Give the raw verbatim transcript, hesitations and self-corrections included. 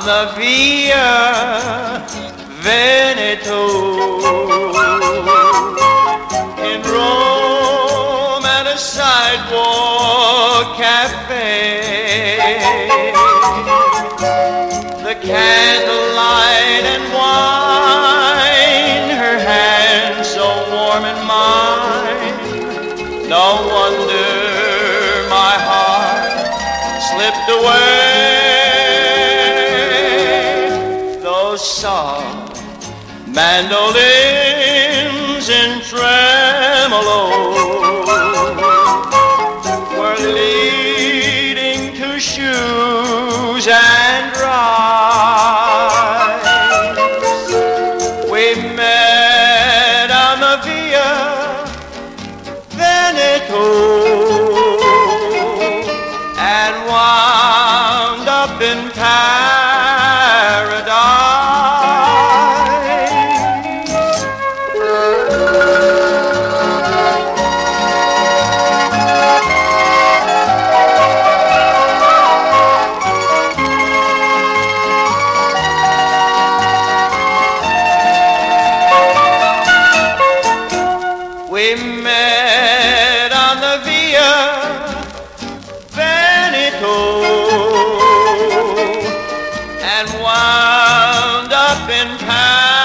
the Via Veneto. In Rome at a sidewalk cafe, the candlelight and wine, her hand so warm and mine. No wonder my heart slipped away. Those soft mandolins in tremolo were leading to shoes and rides. We met on the Via Veneto and wound up in paradise. We met on the Via Veneto and wound up in Paris.